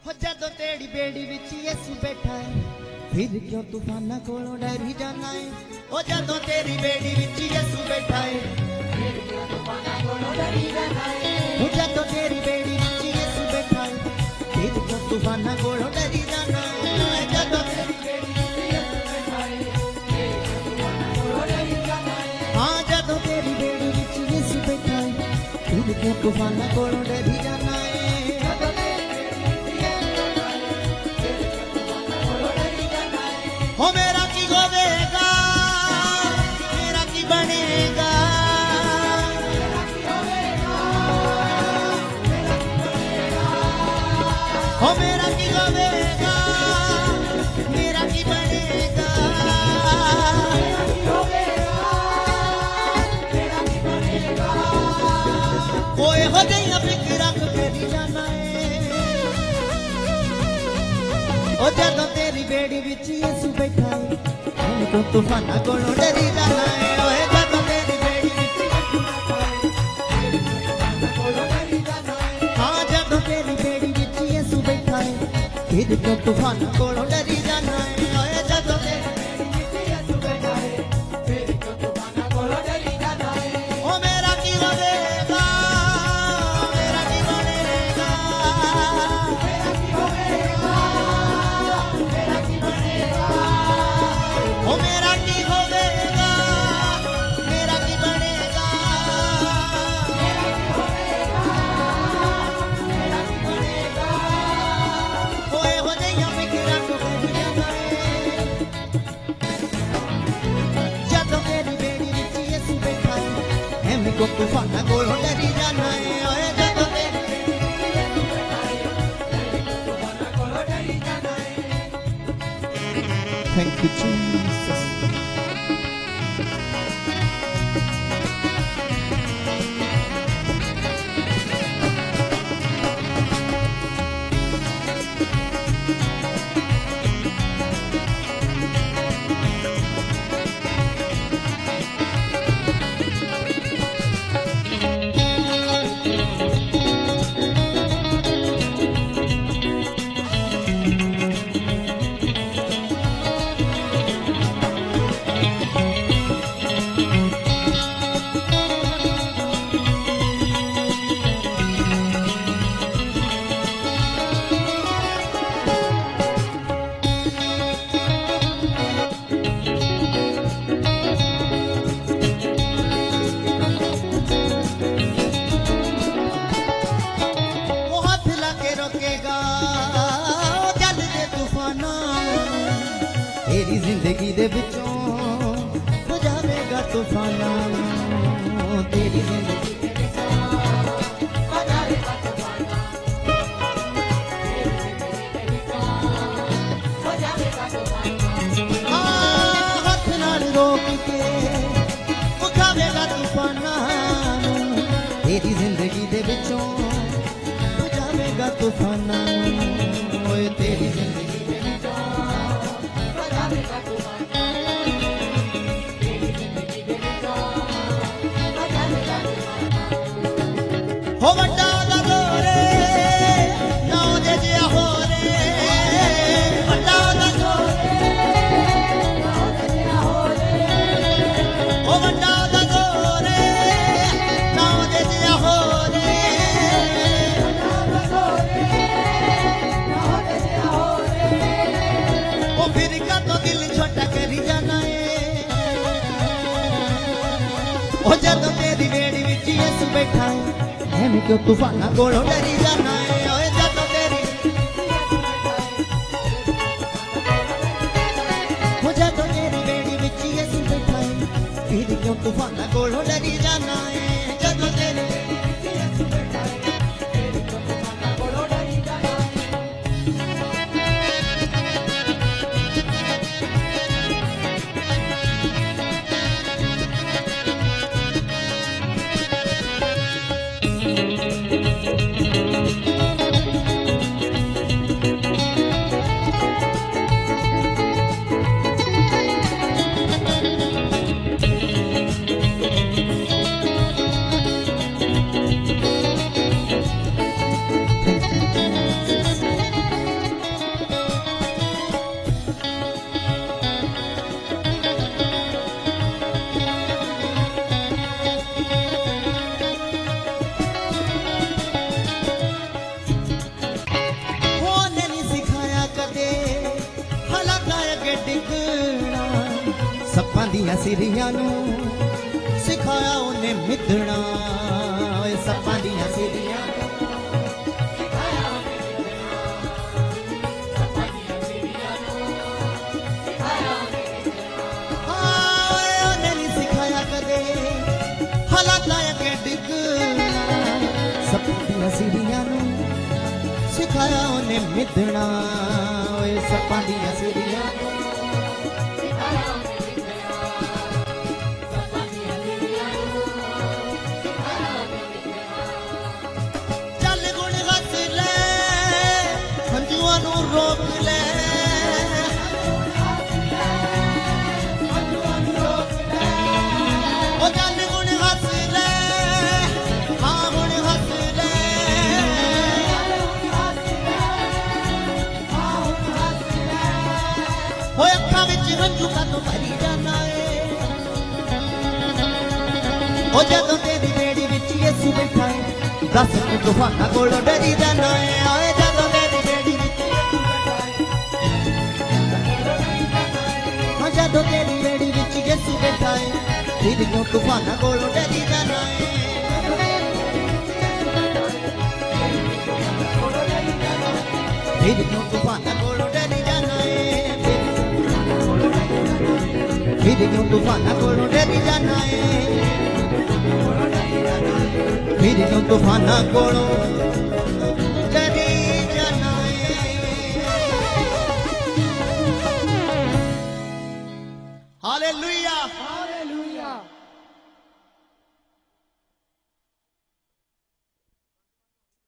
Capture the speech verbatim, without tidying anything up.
हो जदों तेरी बेड़ी विच यसू बैठा है, फिर क्यों तूफाना कोलों डरी जाना है। हो जदों तेरी बेड़ी विच यसू बैठा है, फिर क्यों तूफाना कोलों डरी जाना है। हो जदों तेरी बेड़ी विच यसू बैठा है, फिर क्यों तूफाना कोलों डरी जाना है। जदों तेरी बेड़ी विच यसू बैठा है, फिर क्यों तूफाना कोलों डरी जाना है। हाँ जदों तेरी बेड़ी विच यसू बैठा है, फिर क्यों तूफाना कोलों डरी जाना है। हो मेरा की होवेगा, मेरा की बनेगा, हो मेरा की होवेगा, मेरा की बनेगा, ओए हो गई फिक्र रख फेरी जाना है। ओ जदों तेरी बेड़ी विच यसू बैठा है, हमको तूफाना कोलों डरी जाना है। ओए जदों तेरी बेड़ी विच यसू बैठा है, कोलों डरी जाना है। हाँ जदों तेरी बेड़ी विच यसू बैठा है, फिर क्यों तूफाना कोलों डरी जाना है। ओए जदों तेरी बेड़ी विच यसू बैठा है, फिर क्यों तूफाना कोलों डरी जाना है। ओ मेरा की होवेगा, मेरा की बनेगा, मेरा की होवेगा, मेरा की बनेगा, ओ मेरा की होवेगा, मेरा की बनेगा, मेरा की होवेगा, मेरा की बनेगा, ओए हो जाइया फिक्रा को करी जाना है। जदों तेरी बेड़ी विच यसू बैठा है, एम को तूफाना कोलों डरी जाना है। ओए जदों तेरी बेड़ी विच यसू बैठा है, एम को तूफाना कोलों डरी जाना है। Thank you, Jesus. वो हाथ लाके रोकेगा चल दे तूफाना, तेरी जिंदगी दे विचों बुझावेगा तूफाना, तेरी जिंदगी दे विचों बुझावेगा तूफाना, तेरी जिंदगी दे विचों बुझावेगा तूफाना। हाँ हाथ नाल रोक के बुझावेगा तूफाना, तेरी जिंदगी दे विचों बुझावेगा तूफाना, ओए तेरी जिंदगी दे विचों बुझावेगा तूफाना, तेरी जिंदगी दे विचों बुझावेगा तूफाना। हो वड्डा दा जोरे ना ओदे जिहा होरे, वड्डा दा जोरे ना ओदे जिहा होरे, हो वड्डा दा जोरे ना ओदे जिहा होरे, ओ फिर का तो दिल छोटा करी जाना है। ओ जदों तेरी बेड़ी विच यसू बैठा है, एम क्यों तूफाना कोलों डरी जाना है। ओए जदों तेरी ओ जदों तेरी बेड़ी विच यसू बैठा है, फिर क्यों तूफाना कोलों डरी जाना है। जदों तेरी बेड़ी विच यसू बैठा है, फिर क्यों तूफाना कोलों डरी जाना है। दियां सिरियां नू सिखाया उन्हें मिधना सप्पां दियां सिरियां सिखाया उन्हें मिधना सप्पां दियां सिरियां चल गुण हस ले हंजुआं नू रोक ले ओ चल गुण हस ले हाँ गुण हस ले हो अखां विच हंजू कातों भरी जाना है ओ जदों तेरी बेड़ी विच यसू बैठा है दस तू तूफानां कोलों डरी जाना है ओए जदों तेरी बेड़ी विच यसू बैठा है हो जदों तेरी बेड़ी विच यसू बैठा है फिर क्यों तूफानां कोलों डरी जाना है फिर क्यों तूफानां कोलों डरी जाना है फिर क्यों तूफानां कोलों डरी जाना है फिर क्यों तूफानां कोलों डरी जाना है हालेलुया।